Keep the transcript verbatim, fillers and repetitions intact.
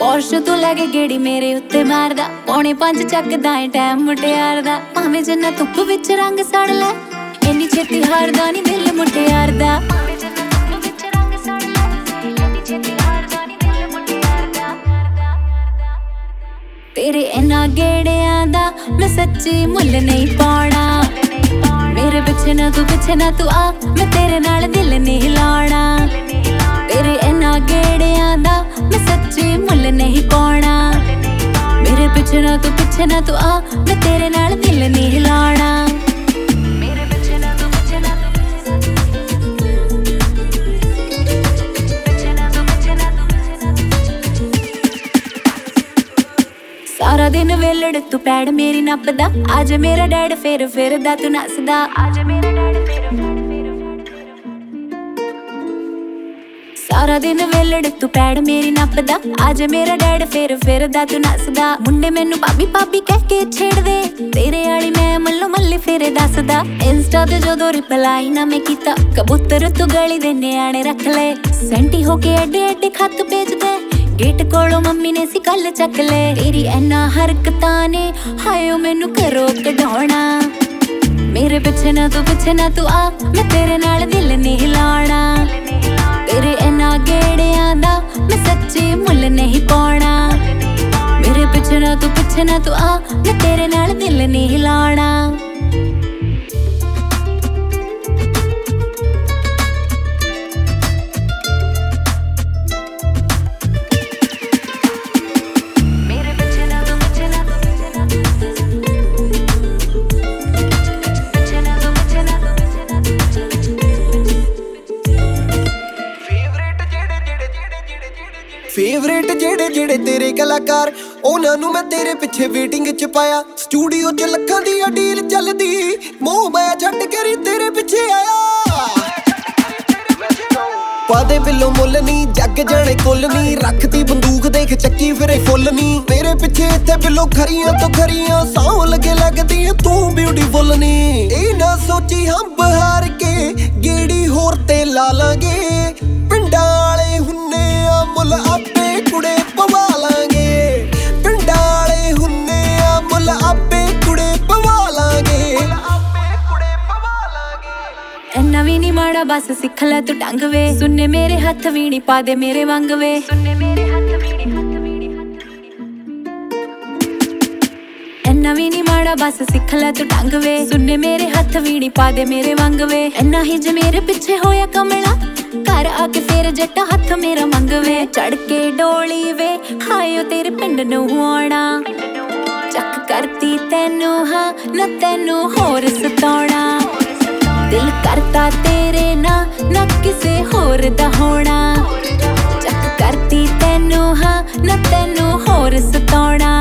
ਪੌਸ਼ ਤੂੰ ਲੈ ਕੇ ਗੇੜੀ ਮੇਰੇ ਉੱਤੇ ਮਾਰਦਾ, ਪੌਣੇ ਪੰਜ ਚੱਕਦਾ ਏ ਟਾਈਮ ਮੁਟਿਆਰ ਦਾ। ਭਾਵੇਂ ਜਿੰਨਾ ਧੁੱਪ ਵਿੱਚ ਰੰਗ ਸੜ ਲੈ, ਇੰਨੀ ਛੇਤੀ ਹਾਰਦਾ ਨੀ ਦਿਲ ਮੁਟਿਆਰ ਦਾ। ਭਾਵੇਂ ਜਿੰਨਾ ਧੁੱਪ ਵਿੱਚ ਰੰਗ ਸੜ ਲੈ, ਇੰਨੀ ਛੇਤੀ ਹਾਰਦਾ ਨੀ ਦਿਲ ਮੁਟਿਆਰ ਦਾ। ਤੇਰੇ ਇਹਨਾਂ ਗੇੜਿਆਂ ਦਾ ਮੈਂ ਸੱਚੀ ਮੁੱਲ ਨਹੀਂ ਪਾਉਣਾ, ਮੇਰੇ ਪਿੱਛੇ ਨਾ ਤੂੰ ਪਿੱਛੇ ਨਾ ਤੂੰ ਆ, ਮੈਂ ਤੇਰੇ ਨਾਲ ਦਿਲ ਨਹੀਂ ਲਾਉਣਾ। ਤੇਰੇ ਇਹਨਾਂ ਗੇੜਿਆਂ ਦਾ ਮੈਂ ਸੱਚੀ ਮੁੱਲ ਨਹੀਂ ਪਾਉਣਾ, ਮੇਰੇ ਪਿੱਛੇ ਨਾ ਤੂੰ ਪਿੱਛੇ ਨਾ ਤੂੰ ਆ, ਮੈਂ ਤੇਰੇ ਨਾਲ ਦਿਲ ਨਹੀਂ ਲਾਉਣਾ। ਸਾਰਾ ਦਿਨ ਵੇਲੜ ਤੂੰ ਪੈੜ ਮੇਰੀ ਨੱਪਦਾ, ਅੱਜ ਮੇਰਾ ਡੈਡ ਫੇਰ ਫਿਰਦਾ ਤੂੰ ਨੱਸਦਾ। ਅੱਜ ਮੇਰਾ ਡੈਡ ਫੇਰ ਸਾਰਾ ਦਿਨ ਵੇਲੜ ਤੂੰ ਪੈੜ ਮੇਰੀ ਨੱਪਦਾ, ਅੱਜ ਮੇਰਾ ਡੈਡ ਫੇਰ ਫਿਰਦਾ ਤੂੰ ਨੱਸਦਾ। ਮੁੰਡੇ ਮੈਨੂੰ ਭਾਬੀ ਭਾਬੀ ਕਹਿ ਕੇ ਛੇੜਦੇ, ਤੇਰੇ ਵਾਲੀ ਮੈਂ ਮੱਲੋ ਮੱਲੇ ਫੇਰੇ ਦੱਸਦਾ। ਇੰਸਟਾ ਤੇ ਜਦੋਂ ਰਿਪਲਾਈ ਨਾ ਮੈਂ ਕੀਤਾ, ਕਬੂਤਰ ਤੂੰ ਗਲੀ ਦੇ ਨਿਆਣੇ ਰੱਖ ਲੈ। ਸੈਂਟੀ ਹੋ ਕੇ ਐਡੇ ਐਡੇ ਖੱਤ ਭੇਜਦੇ, ਗੇਟ ਕੋਲੋਂ ਮੰਮੀ ਨੇ ਸੀ ਕੱਲ ਚੱਕ ਲੈ। ਤੇਰੀ ਐਨਾ ਹਰਕਤਾਂ ਨੇ ਹਾਇਓ ਮੈਨੂੰ ਘਰੋਂ ਕਢਾਉਣਾ, ਮੇਰੇ ਪਿੱਛੇ ਨਾ ਤੂੰ ਪਿੱਛੇ ਨਾ ਤੂੰ ਆ, ਮੈਂ ਤੇਰੇ ਨਾਲ ਦਿਲ ਨਹੀਂ ਲਾਉਣਾ। ਤੇਰੇ ਇਹਨਾਂ ਗੇੜਿਆਂ ਦਾ ਮੈਂ ਸੱਚੀ ਮੁੱਲ ਨਹੀਂ ਪਾਉਣਾ, ਮੇਰੇ ਪਿੱਛੇ ਨਾ ਤੂੰ ਪਿੱਛੇ ਨਾ ਤੂੰ ਆ, ਮੈਂ ਤੇਰੇ ਨਾਲ ਦਿਲ ਨਹੀਂ ਲਾਉਣਾ। ਫੇਵਰੇਟ ਜਿਹੜੇ ਜਿਹੜੇ ਤੇਰੇ ਕਲਾਕਾਰ, ਉਹਨਾਂ ਨੂੰ ਮੈਂ ਤੇਰੇ ਪਿੱਛੇ ਵੇਟਿੰਗ ਚ ਪਾਇਆ। ਸਟੂਡੀਓ ਚ ਲੱਖਾਂ ਦੀ ਆ ਡੀਲ ਚੱਲਦੀ, ਮੋਹ ਮੈਂ ਛੱਡ ਕੇ ਤੇਰੇ ਪਿੱਛੇ ਆਇਆ। ਪਾਦੇ ਬਿੱਲੋ ਮੁੱਲ ਨੀ, ਜੱਗ ਜਾਣੇ ਕੁੱਲ ਨੀ, ਰੱਖਦੀ ਬੰਦੂਕ ਦੇਖ ਚੱਕੀ ਫਿਰੇ ਫੁੱਲ ਨੀ। ਮੇਰੇ ਪਿੱਛੇ ਇੱਥੇ ਬਿੱਲੋ ਖਰੀਆਂ ਤੋਂ ਖਰੀਆਂ, ਸੌ ਲੱਗੇ ਲੱਗਦੀ ਤੂੰ ਬਿਊਟੀਫੁੱਲ ਨੀ। ਇਹ ਨਾ ਸੋਚੀ ਹੰਬ ਹਾਰ ਕੇ ਗੇੜੀ ਹੋਰ ਤੇ ਲਾ ਲਾਂਗੇ, ਪਿੰਡਾਂ ਵਾਲੇ ਹੁੰਨੇ ਆ ਮੁੱਲ ਆਪੇ ਕੁੜੇ ਪਵਾ ਲਾਂਗੇ। ਪਿੰਡਾਂ ਵਾਲੇ ਹੁੰਨੇ ਆ ਮੁੱਲ ਆਪੇ ਕੁੜੇ ਪਵਾ ਲਾਂਗੇ। ਇੰਨਾ ਵੀ ਨੀ ਮਾੜਾ ਬਸ ਸਿੱਖ ਲੈ ਤੂੰ ਢੰਗ ਵੇ, ਸੁਣਨੇ ਮੇਰੇ ਹੱਥ ਵੀਣੀ ਪਾ ਦੇ ਮੇਰੇ ਵਾਂਗ ਵੇ। ਇੰਨਾ ਵੀ ਨੀ ਮਾੜਾ ਬਸ ਸਿੱਖ ਲੈ ਤੂੰ ਢੰਗ ਵੇ, ਸੁਣਨੇ ਮੇਰੇ ਹੱਥ ਵੀਣੀ ਪਾ ਦੇ ਮੇਰੇ ਵਾਂਗ ਵੇ। ਇੰਨਾ ਹੀ ਜੇ ਮੇਰੇ ਪਿੱਛੇ ਹੋਇਆ ਕਮਲਾ, ਘਰ ਆ ਕੇ ਫੇਰ ਜੱਟਾ ਹੱਥ ਮੇਰਾ ਮੰਗਵੇ। ਚੜ ਕੇ ਡੋਲੀ ਵੇ ਹਾਇਓ ਤੇਰੇ ਪਿੰਡ ਨੂੰ ਆਉਣਾ, ਚੱਕ ਕਰਤੀ ਤੈਨੂੰ ਹਾਂ ਨਾ ਤੈਨੂੰ ਹੋਰ ਸਤਾਉਣਾ। ਦਿਲ ਕਰਤਾ ਤੇਰੇ ਨਾ ਨਾ ਕਿਸੇ ਹੋਰ ਦਾ ਹੋਣਾ, ਚੱਕ ਕਰਤੀ ਤੈਨੂੰ ਹਾਂ ਨਾ ਤੈਨੂੰ ਹੋਰ ਸਤਾਉਣਾ।